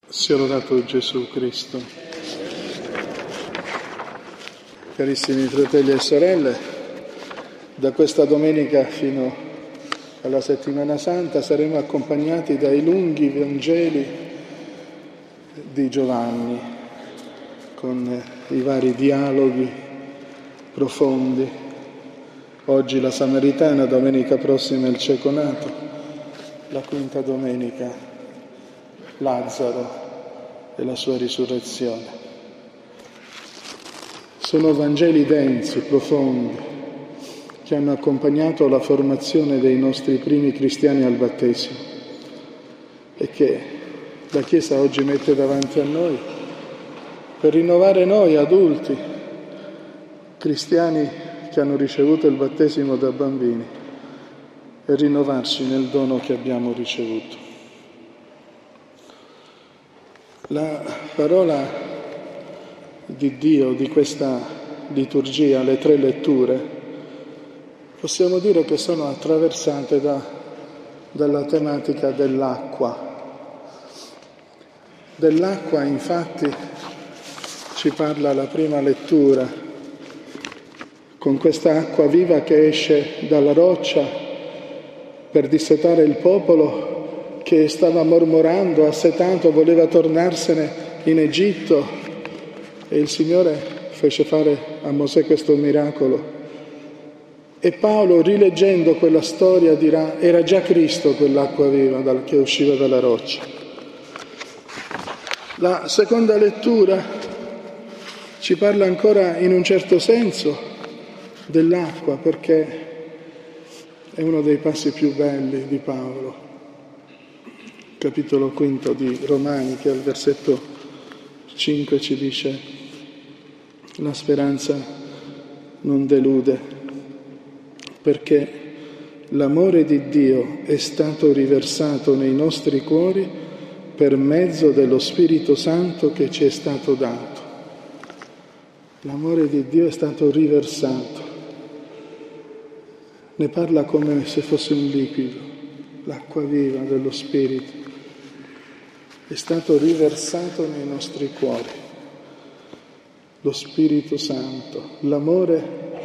Sia lodato Gesù Cristo. Carissimi fratelli e sorelle, da questa domenica fino alla Settimana Santa saremo accompagnati dai lunghi Vangeli di Giovanni, con i vari dialoghi profondi. Oggi la Samaritana, domenica prossima il cieco nato, la quinta domenica Lazzaro e la sua risurrezione. Sono Vangeli densi, profondi, che hanno accompagnato la formazione dei nostri primi cristiani al battesimo e che la Chiesa oggi mette davanti a noi per rinnovare noi adulti, cristiani che hanno ricevuto il battesimo da bambini, e rinnovarci nel dono che abbiamo ricevuto. La parola di Dio di questa liturgia, le tre letture, possiamo dire che sono attraversate dalla tematica dell'acqua. Dell'acqua, infatti, ci parla la prima lettura, con questa acqua viva che esce dalla roccia per dissetare il popolo che stava mormorando, assetato, voleva tornarsene in Egitto, e il Signore fece fare a Mosè questo miracolo. E Paolo, rileggendo quella storia, dirà: era già Cristo quell'acqua viva che usciva dalla roccia. La seconda lettura ci parla ancora in un certo senso dell'acqua, perché è uno dei passi più belli di Paolo. Capitolo 5 di Romani, che al versetto 5 ci dice: la speranza non delude, perché l'amore di Dio è stato riversato nei nostri cuori per mezzo dello Spirito Santo che ci è stato dato. L'amore di Dio è stato riversato. Ne parla come se fosse un liquido, l'acqua viva dello Spirito. È stato riversato nei nostri cuori. Lo Spirito Santo, l'amore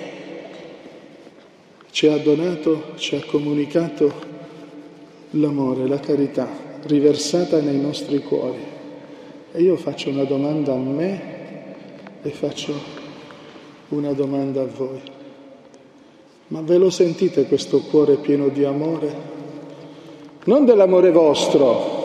ci ha donato, ci ha comunicato l'amore, la carità, riversata nei nostri cuori. E io faccio una domanda a me e faccio una domanda a voi. Ma ve lo sentite questo cuore pieno di amore? Non dell'amore vostro.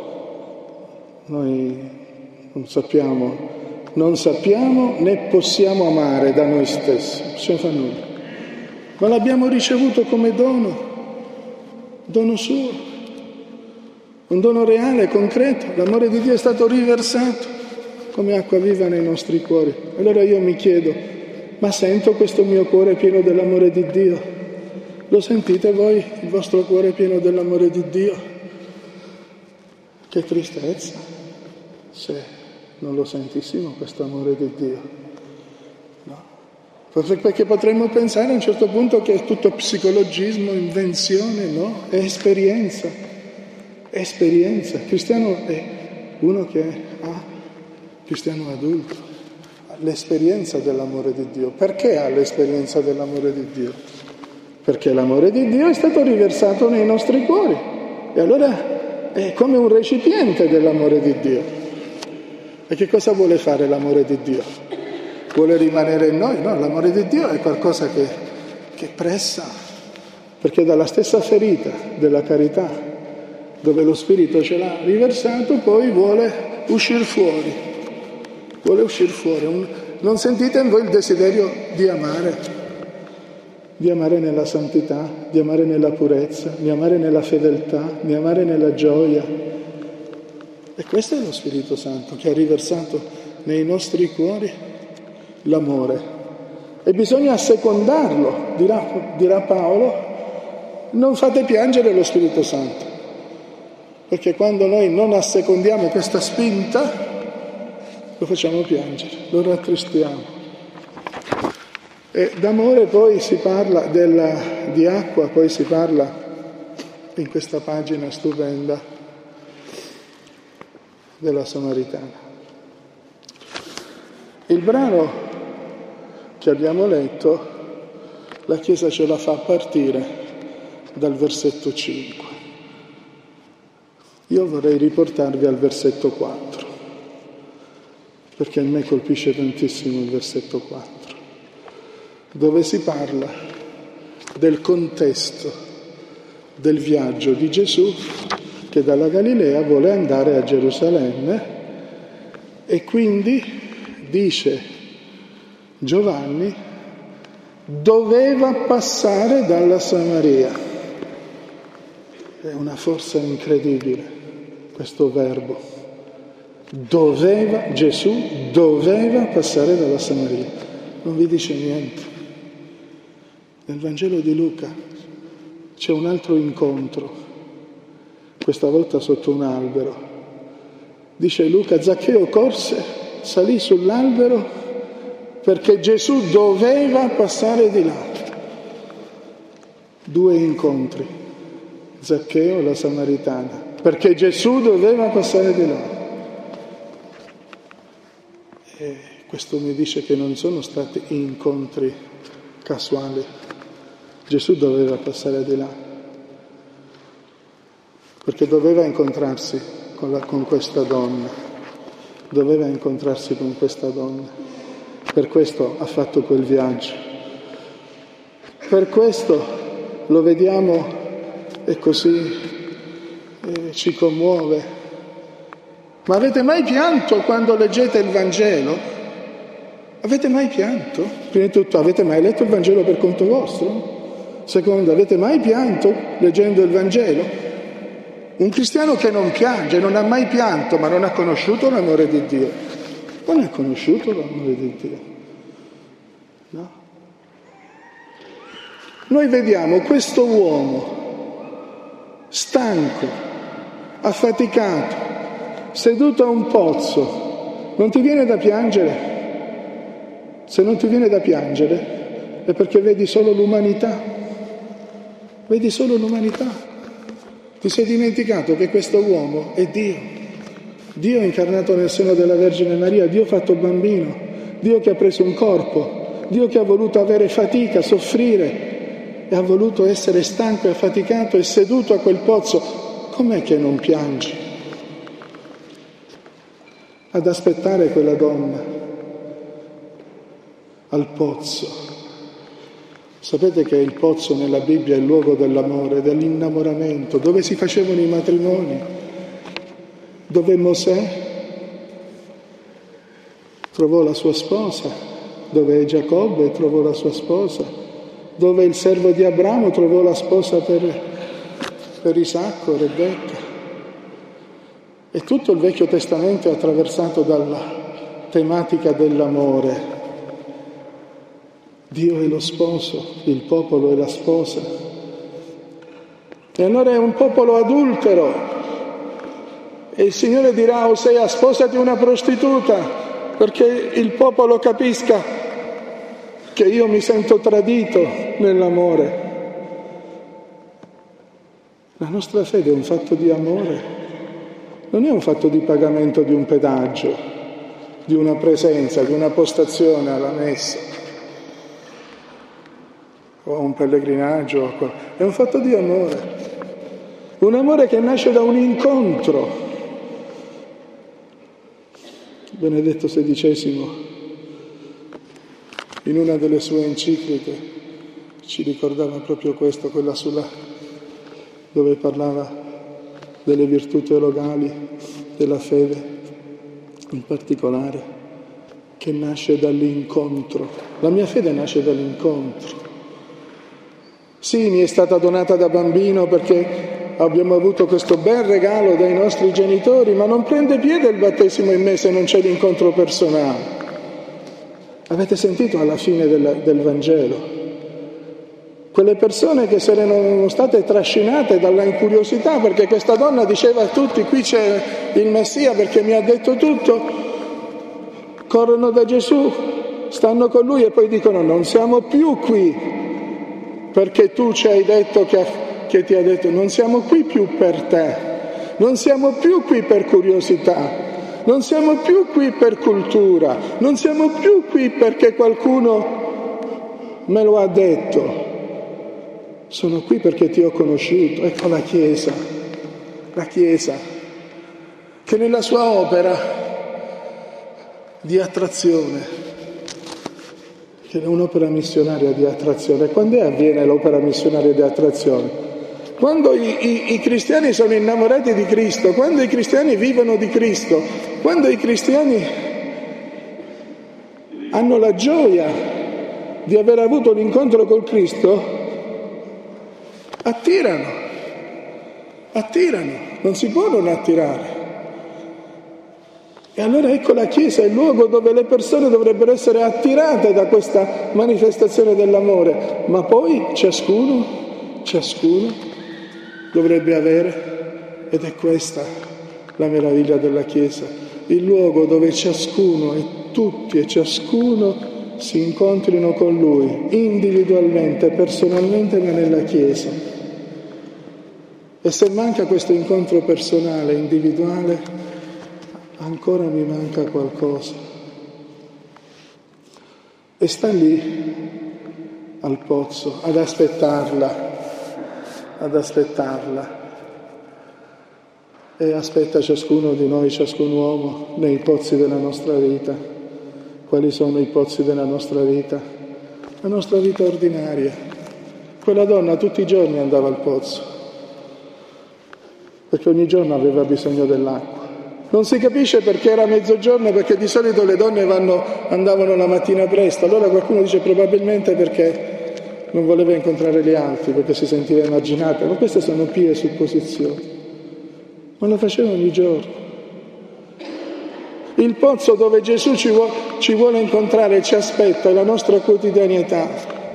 Noi non sappiamo né possiamo amare da noi stessi, non possiamo fare nulla. Ma l'abbiamo ricevuto come dono suo, un dono reale, concreto. L'amore di Dio è stato riversato come acqua viva nei nostri cuori. Allora io mi chiedo: ma sento questo mio cuore pieno dell'amore di Dio? Lo sentite voi, il vostro cuore pieno dell'amore di Dio? Che tristezza se non lo sentissimo questo amore di Dio. No? Perché potremmo pensare a un certo punto che è tutto psicologismo, invenzione, no? È esperienza. Il cristiano è uno che ha, cristiano adulto, ha l'esperienza dell'amore di Dio. Perché ha l'esperienza dell'amore di Dio? Perché l'amore di Dio è stato riversato nei nostri cuori. E allora è come un recipiente dell'amore di Dio. E che cosa vuole fare l'amore di Dio? Vuole rimanere in noi? No, l'amore di Dio è qualcosa che pressa, perché dalla stessa ferita della carità, dove lo Spirito ce l'ha riversato, poi vuole uscire fuori. Non sentite in voi il desiderio di amare nella santità, di amare nella purezza, di amare nella fedeltà, di amare nella gioia. E questo è lo Spirito Santo che ha riversato nei nostri cuori l'amore. E bisogna assecondarlo, dirà Paolo: non fate piangere lo Spirito Santo. Perché quando noi non assecondiamo questa spinta, lo facciamo piangere, lo rattristiamo. E d'amore poi si parla di acqua, poi si parla in questa pagina stupenda della Samaritana. Il brano che abbiamo letto, la Chiesa ce la fa partire dal versetto 5. Io vorrei riportarvi al versetto 4, perché a me colpisce tantissimo il versetto 4, dove si parla del contesto del viaggio di Gesù che dalla Galilea vuole andare a Gerusalemme, e quindi dice Giovanni doveva passare dalla Samaria. È una forza incredibile questo verbo. Gesù doveva passare dalla Samaria. Non vi dice niente. Nel Vangelo di Luca c'è un altro incontro, questa volta sotto un albero. Dice Luca, Zaccheo corse, salì sull'albero perché Gesù doveva passare di là. 2 incontri, Zaccheo e la Samaritana, perché Gesù doveva passare di là. E questo mi dice che non sono stati incontri casuali. Gesù doveva passare di là, perché doveva incontrarsi con questa donna, doveva incontrarsi con questa donna. Per questo ha fatto quel viaggio. Per questo lo vediamo e così ci commuove. Ma avete mai pianto quando leggete il Vangelo? Avete mai pianto? Prima di tutto, avete mai letto il Vangelo per conto vostro? Secondo, avete mai pianto leggendo il Vangelo? Un cristiano che non piange, non ha mai pianto, ma non ha conosciuto l'amore di Dio. Non ha conosciuto l'amore di Dio. No? Noi vediamo questo uomo stanco, affaticato, seduto a un pozzo. Non ti viene da piangere? Se non ti viene da piangere è perché vedi solo l'umanità. Vedi solo l'umanità. Ti sei dimenticato che questo uomo è Dio. Dio incarnato nel seno della Vergine Maria, Dio fatto bambino, Dio che ha preso un corpo, Dio che ha voluto avere fatica, soffrire e ha voluto essere stanco e affaticato e seduto a quel pozzo. Com'è che non piangi? Ad aspettare quella donna al pozzo. Sapete che il pozzo nella Bibbia è il luogo dell'amore, dell'innamoramento, dove si facevano i matrimoni, dove Mosè trovò la sua sposa, dove Giacobbe trovò la sua sposa, dove il servo di Abramo trovò la sposa per Isacco, Rebecca. E tutto il Vecchio Testamento è attraversato dalla tematica dell'amore. Dio è lo sposo, il popolo è la sposa. E allora è un popolo adultero. E il Signore dirà a Osea: sposati una prostituta, perché il popolo capisca che io mi sento tradito nell'amore. La nostra fede è un fatto di amore, non è un fatto di pagamento di un pedaggio, di una presenza, di una postazione alla messa o un pellegrinaggio, è un fatto di amore, un amore che nasce da un incontro. Benedetto XVI, in una delle sue encicliche, ci ricordava proprio questo, quella dove parlava delle virtù teologali, della fede in particolare, che nasce dall'incontro. La mia fede nasce dall'incontro. Sì, mi è stata donata da bambino perché abbiamo avuto questo bel regalo dai nostri genitori, ma non prende piede il battesimo in me se non c'è l'incontro personale. Avete sentito alla fine del Vangelo? Quelle persone che se erano state trascinate dalla incuriosità, perché questa donna diceva a tutti: qui c'è il Messia perché mi ha detto tutto, corrono da Gesù, stanno con lui e poi dicono: non siamo più qui perché tu ci hai detto che ti ha detto, non siamo qui più per te, non siamo più qui per curiosità, Non siamo più qui per cultura, non siamo più qui perché qualcuno me lo ha detto. Sono qui perché ti ho conosciuto. Ecco la Chiesa, che nella sua opera di attrazione, che è un'opera missionaria di attrazione. Quando avviene l'opera missionaria di attrazione? Quando i cristiani sono innamorati di Cristo, quando i cristiani vivono di Cristo, quando i cristiani hanno la gioia di aver avuto l'incontro col Cristo, attirano, non si può non attirare. E allora ecco la Chiesa è il luogo dove le persone dovrebbero essere attirate da questa manifestazione dell'amore, ma poi ciascuno dovrebbe avere, ed è questa la meraviglia della Chiesa, il luogo dove ciascuno e tutti e ciascuno si incontrino con Lui, individualmente, personalmente, ma nella Chiesa. E se manca questo incontro personale, individuale, ancora mi manca qualcosa. E sta lì, al pozzo, ad aspettarla. E aspetta ciascuno di noi, ciascun uomo, nei pozzi della nostra vita. Quali sono i pozzi della nostra vita? La nostra vita ordinaria. Quella donna tutti i giorni andava al pozzo, perché ogni giorno aveva bisogno dell'acqua. Non si capisce perché era mezzogiorno, perché di solito le donne andavano la mattina presto. Allora qualcuno dice probabilmente perché non voleva incontrare gli altri, perché si sentiva emarginata, ma queste sono pie supposizioni. Ma lo faceva ogni giorno. Il pozzo dove Gesù ci vuole incontrare, ci aspetta, è la nostra quotidianità.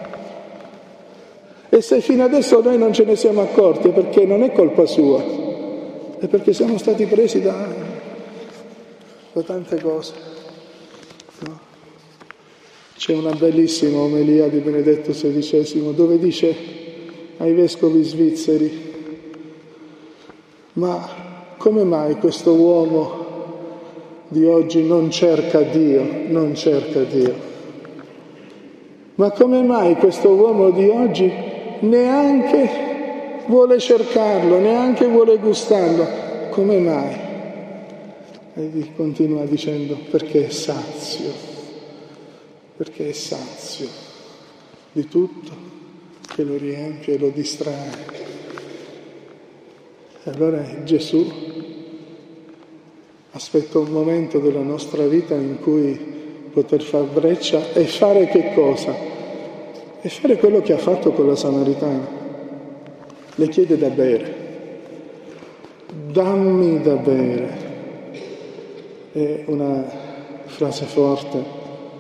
E se fino adesso noi non ce ne siamo accorti, è perché non è colpa sua, è perché siamo stati presi da tante cose. No? C'è una bellissima omelia di Benedetto XVI dove dice ai vescovi svizzeri: ma come mai questo uomo di oggi non cerca Dio? Ma come mai questo uomo di oggi neanche vuole cercarlo, neanche vuole gustarlo? Come mai? E continua dicendo: perché è sazio di tutto che lo riempie e lo distrae. E allora Gesù aspetta un momento della nostra vita in cui poter far breccia e fare che cosa? E fare quello che ha fatto con la Samaritana. Le chiede da bere. Dammi da bere. È una frase forte.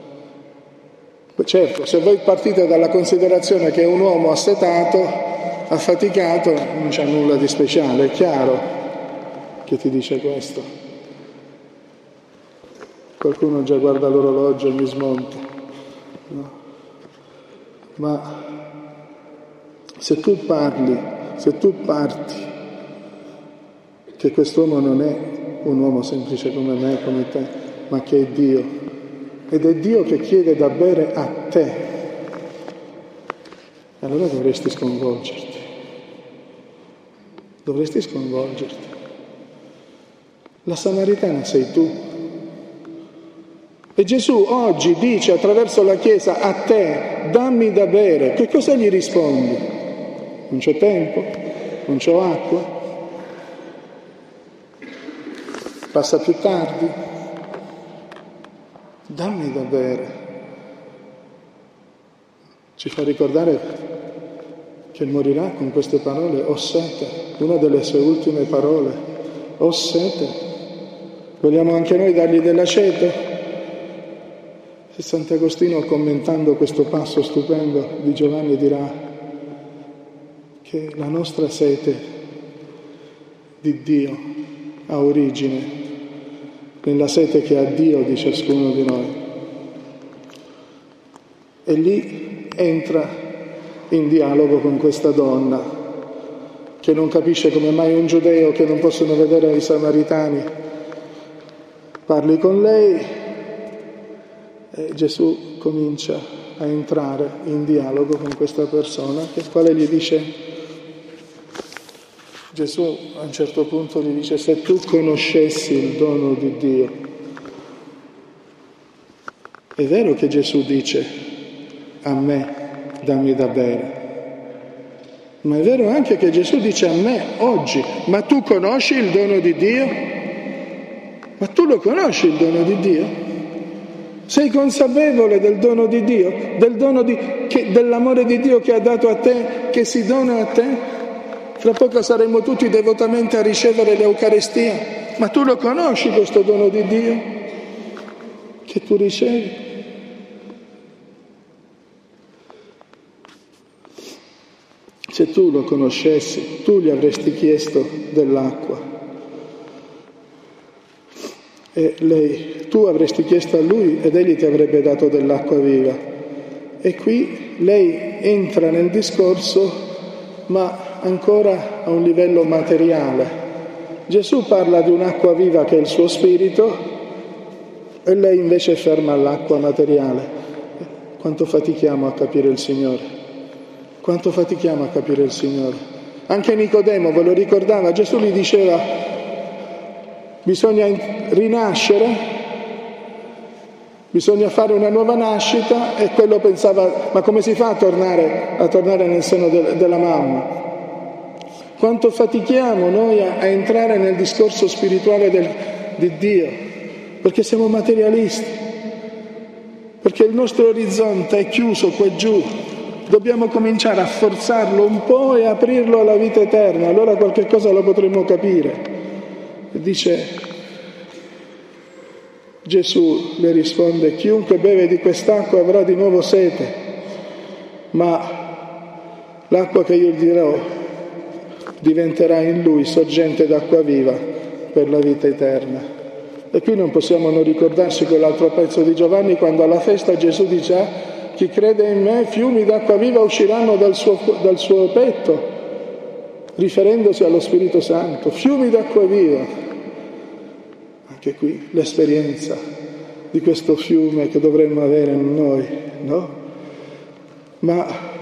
Certo, se voi partite dalla considerazione che è un uomo assetato, affaticato, non c'è nulla di speciale, è chiaro che ti dice questo. Qualcuno già guarda l'orologio e mi smonta. No? Ma se tu parti che quest'uomo non è un uomo semplice come me, come te, ma che è Dio, ed è Dio che chiede da bere a te, allora dovresti sconvolgerti. La Samaritana sei tu. E Gesù oggi dice attraverso la Chiesa a te: dammi da bere. Che cosa gli rispondi? Non c'ho tempo, non c'ho acqua, passa più tardi. Dammi da bere. Ci fa ricordare che morirà con queste parole: ho sete, una delle sue ultime parole, ho sete. Vogliamo anche noi dargli della sete? E Sant'Agostino, commentando questo passo stupendo di Giovanni, dirà che la nostra sete di Dio ha origine nella sete che ha Dio di ciascuno di noi. E lì entra in dialogo con questa donna che non capisce come mai un giudeo che non possono vedere i samaritani parli con lei e Gesù comincia a entrare in dialogo con questa persona, che quale gli dice, Gesù a un certo punto gli dice: se tu conoscessi il dono di Dio. È vero che Gesù dice: a me dammi da bere. Ma è vero anche che Gesù dice a me oggi: ma tu conosci il dono di Dio? Ma tu lo conosci il dono di Dio? Sei consapevole del dono di Dio? Dell'amore di Dio che ha dato a te, che si dona a te? Fra poco saremo tutti devotamente a ricevere l'Eucaristia. Ma tu lo conosci questo dono di Dio che tu ricevi? Se tu lo conoscessi, tu gli avresti chiesto dell'acqua. E tu avresti chiesto a lui ed egli ti avrebbe dato dell'acqua viva. E qui lei entra nel discorso, ma ancora a un livello materiale. Gesù parla di un'acqua viva che è il suo spirito e lei invece è ferma all'acqua materiale. Quanto fatichiamo a capire il Signore? Quanto fatichiamo a capire il Signore? Anche Nicodemo ve lo ricordava, Gesù gli diceva: bisogna rinascere, bisogna fare una nuova nascita, e quello pensava: ma come si fa a tornare nel seno della mamma? Quanto fatichiamo noi a entrare nel discorso spirituale di Dio, perché siamo materialisti, perché il nostro orizzonte è chiuso qua giù. Dobbiamo cominciare a forzarlo un po' e aprirlo alla vita eterna, allora qualche cosa lo potremo capire. Dice Gesù, le risponde: chiunque beve di quest'acqua avrà di nuovo sete, ma l'acqua che io gli dirò diventerà in lui sorgente d'acqua viva per la vita eterna. E qui non possiamo non ricordarci quell'altro pezzo di Giovanni, quando alla festa Gesù dice: chi crede in me, fiumi d'acqua viva usciranno dal suo petto, riferendosi allo Spirito Santo, fiumi d'acqua viva. Anche qui l'esperienza di questo fiume che dovremmo avere in noi, no? Ma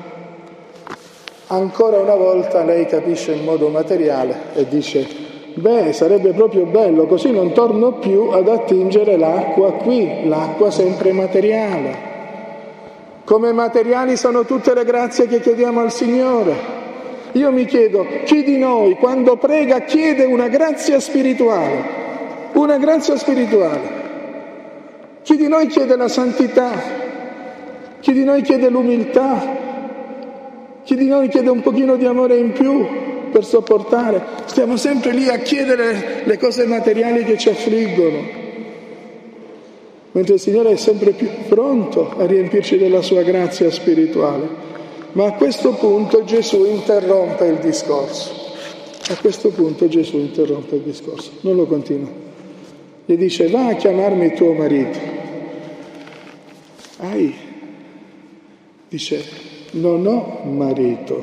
ancora una volta lei capisce in modo materiale e dice: beh, sarebbe proprio bello, così non torno più ad attingere l'acqua qui, l'acqua sempre materiale. Come materiali sono tutte le grazie che chiediamo al Signore. Io mi chiedo, chi di noi quando prega chiede una grazia spirituale? Una grazia spirituale. Chi di noi chiede la santità? Chi di noi chiede l'umiltà? Chi di noi chiede un pochino di amore in più per sopportare? Stiamo sempre lì a chiedere le cose materiali che ci affliggono, mentre il Signore è sempre più pronto a riempirci della sua grazia spirituale. Ma a questo punto Gesù interrompe il discorso. Non lo continua. Gli dice: va a chiamarmi tuo marito. Dice: non ho marito.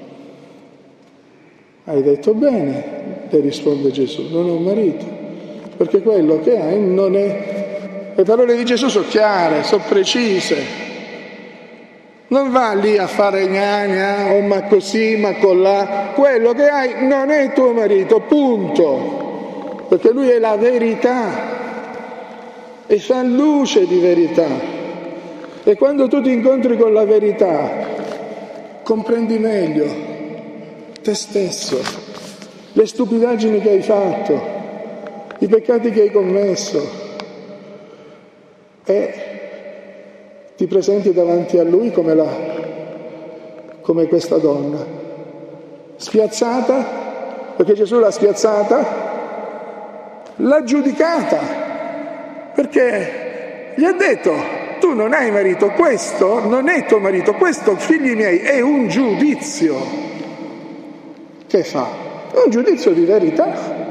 Hai detto bene, le risponde Gesù, non ho marito, perché quello che hai non è. Le parole di Gesù sono chiare, sono precise. Non va lì a fare gnagna, ma così, ma colà. Quello che hai non è tuo marito, punto. Perché lui è la verità e fa luce di verità. E quando tu ti incontri con la verità, comprendi meglio te stesso, le stupidaggini che hai fatto, i peccati che hai commesso. E ti presenti davanti a lui come questa donna, spiazzata, perché Gesù l'ha spiazzata, l'ha giudicata, perché gli ha detto: tu non hai marito, questo non è tuo marito, questo, figli miei, è un giudizio. Che fa? Un giudizio di verità.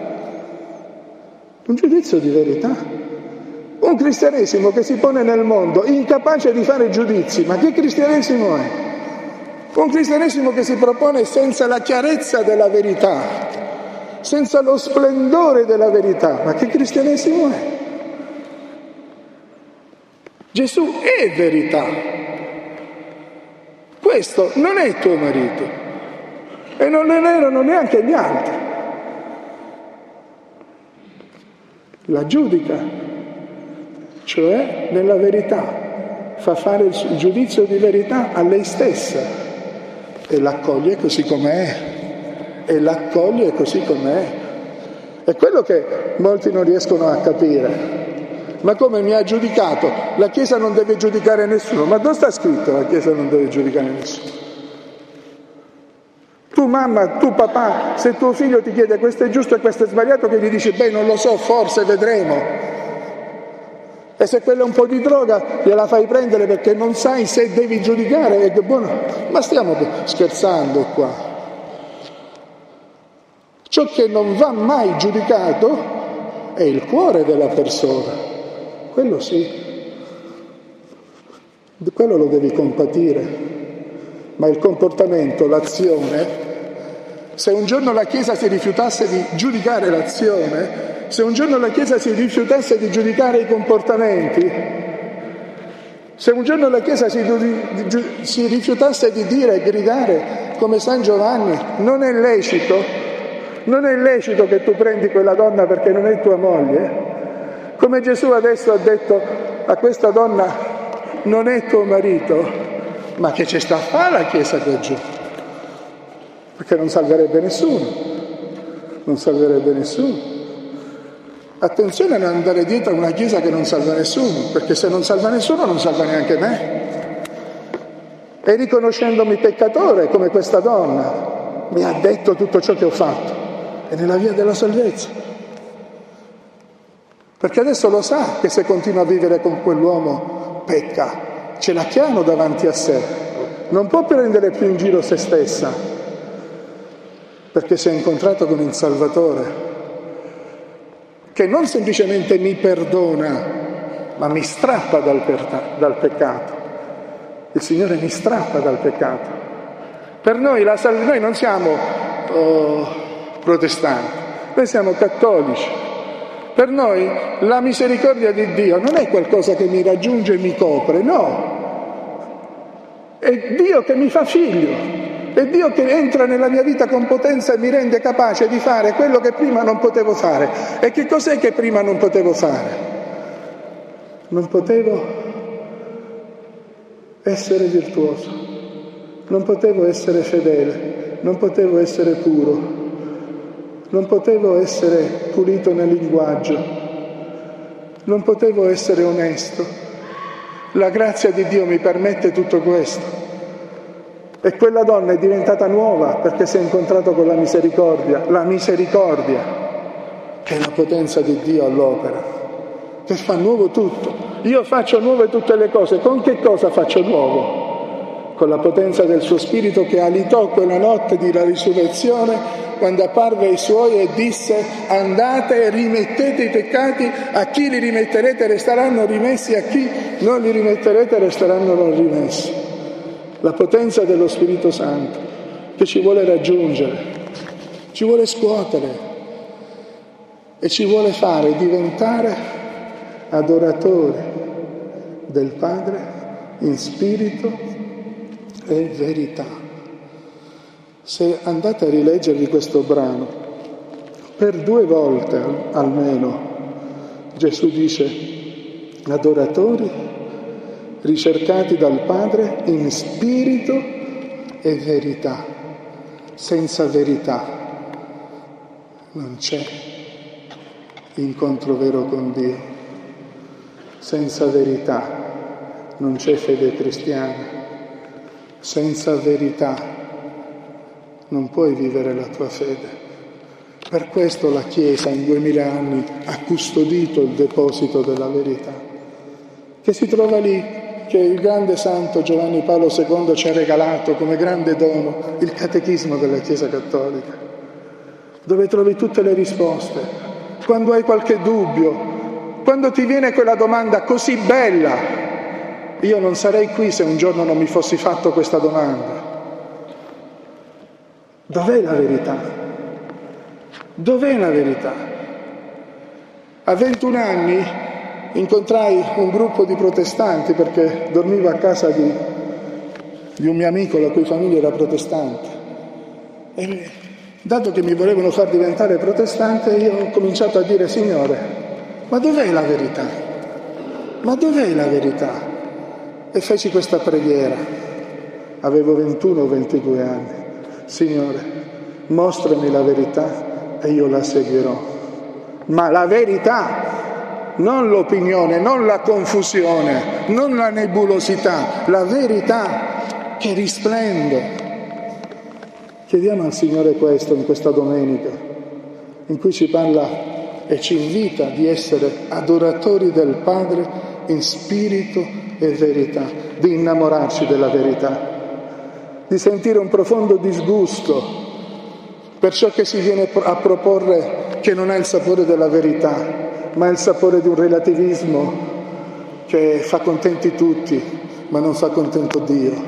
Un giudizio di verità. Un cristianesimo che si pone nel mondo incapace di fare giudizi, ma che cristianesimo è? Un cristianesimo che si propone senza la chiarezza della verità, senza lo splendore della verità, ma che cristianesimo è? Gesù è verità. Questo non è tuo marito e non ne erano neanche gli altri. La giudica, cioè nella verità, fa fare il giudizio di verità a lei stessa e l'accoglie così com'è, e l'accoglie così com'è. È quello che molti non riescono a capire. Ma come mi ha giudicato? La Chiesa non deve giudicare nessuno. Ma dove sta scritto la Chiesa non deve giudicare nessuno? Tu mamma, tu papà, se tuo figlio ti chiede questo è giusto e questo è sbagliato, che gli dici beh non lo so, forse vedremo. E se quella è un po' di droga gliela fai prendere perché non sai se devi giudicare, è buono. Ma stiamo scherzando qua. Ciò che non va mai giudicato è il cuore della persona. Quello sì, quello lo devi compatire, ma il comportamento, l'azione, se un giorno la Chiesa si rifiutasse di giudicare l'azione, se un giorno la Chiesa si rifiutasse di giudicare i comportamenti, se un giorno la Chiesa si rifiutasse di dire e gridare come San Giovanni, non è lecito che tu prendi quella donna perché non è tua moglie. Come Gesù adesso ha detto a questa donna, non è tuo marito, ma che ci sta a fare la Chiesa qua giù? Perché non salverebbe nessuno, non salverebbe nessuno. Attenzione a non andare dietro a una Chiesa che non salva nessuno, perché se non salva nessuno non salva neanche me. E riconoscendomi peccatore come questa donna, mi ha detto tutto ciò che ho fatto, è nella via della salvezza. Perché adesso lo sa che se continua a vivere con quell'uomo pecca, ce l'ha chiaro davanti a sé, non può prendere più in giro se stessa, perché si è incontrato con il Salvatore, che non semplicemente mi perdona, ma mi strappa dal peccato. Il Signore mi strappa dal peccato. Per noi noi non siamo protestanti, noi siamo cattolici. Per noi la misericordia di Dio non è qualcosa che mi raggiunge e mi copre, no. È Dio che mi fa figlio, è Dio che entra nella mia vita con potenza e mi rende capace di fare quello che prima non potevo fare. E che cos'è che prima non potevo fare? Non potevo essere virtuoso, non potevo essere fedele, non potevo essere puro. Non potevo essere pulito nel linguaggio, non potevo essere onesto. La grazia di Dio mi permette tutto questo. E quella donna è diventata nuova perché si è incontrato con la misericordia che è la potenza di Dio all'opera, che fa nuovo tutto. Io faccio nuove tutte le cose. Con che cosa faccio nuovo? Con la potenza del suo Spirito che alitò quella notte della risurrezione, quando apparve ai suoi e disse andate e rimettete i peccati, a chi li rimetterete resteranno rimessi, a chi non li rimetterete resteranno non rimessi. La potenza dello Spirito Santo che ci vuole raggiungere, ci vuole scuotere e ci vuole fare diventare adoratori del Padre in spirito e verità. Se andate a rileggervi questo brano, per 2 volte almeno Gesù dice adoratori ricercati dal Padre in spirito e verità. Senza verità non c'è incontro vero con Dio. Senza verità non c'è fede cristiana. Senza verità non puoi vivere la tua fede. Per questo la Chiesa in 2000 anni ha custodito il deposito della verità, che si trova lì, che il grande santo Giovanni Paolo II ci ha regalato come grande dono, il catechismo della Chiesa Cattolica, dove trovi tutte le risposte. Quando hai qualche dubbio, quando ti viene quella domanda così bella, io non sarei qui se un giorno non mi fossi fatto questa domanda. Dov'è la verità? Dov'è la verità? A 21 anni incontrai un gruppo di protestanti perché dormivo a casa di un mio amico la cui famiglia era protestante. E dato che mi volevano far diventare protestante, io ho cominciato a dire: Signore, ma dov'è la verità? Ma dov'è la verità? E feci questa preghiera. Avevo 21 o 22 anni. Signore, mostrami la verità e io la seguirò. Ma la verità, non l'opinione, non la confusione, non la nebulosità, la verità che risplende. Chiediamo al Signore questo in questa domenica, in cui ci parla e ci invita di essere adoratori del Padre in spirito e verità, di innamorarci della verità, di sentire un profondo disgusto per ciò che si viene a proporre, che non ha il sapore della verità, ma ha il sapore di un relativismo che fa contenti tutti, ma non fa contento Dio.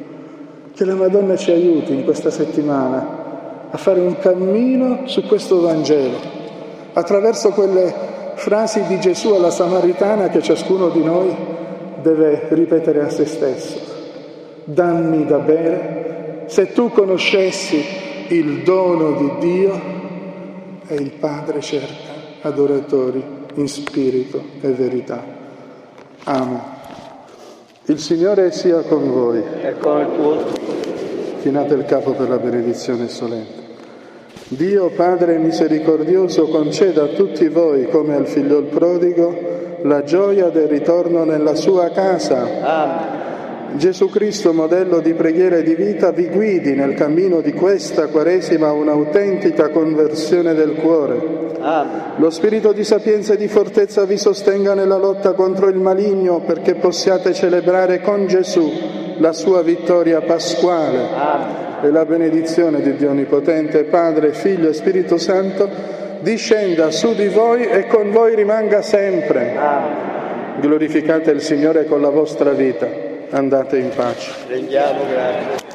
Che la Madonna ci aiuti in questa settimana a fare un cammino su questo Vangelo, attraverso quelle frasi di Gesù alla Samaritana che ciascuno di noi deve ripetere a se stesso. Dammi da bere, se tu conoscessi il dono di Dio, e il Padre cerca adoratori in spirito e verità. Amen. Il Signore sia con voi. E con il tuo. Chinate il capo per la benedizione solenne. Dio Padre misericordioso conceda a tutti voi, come al figliol prodigo, la gioia del ritorno nella sua casa. Amen. Gesù Cristo, modello di preghiera e di vita, vi guidi nel cammino di questa Quaresima un'autentica conversione del cuore. Amen. Lo spirito di sapienza e di fortezza vi sostenga nella lotta contro il maligno, perché possiate celebrare con Gesù la sua vittoria pasquale. Amen. E la benedizione di Dio Onnipotente, Padre, Figlio e Spirito Santo, discenda su di voi e con voi rimanga sempre. Amen. Glorificate il Signore con la vostra vita. Andate in pace. Rendiamo grazie.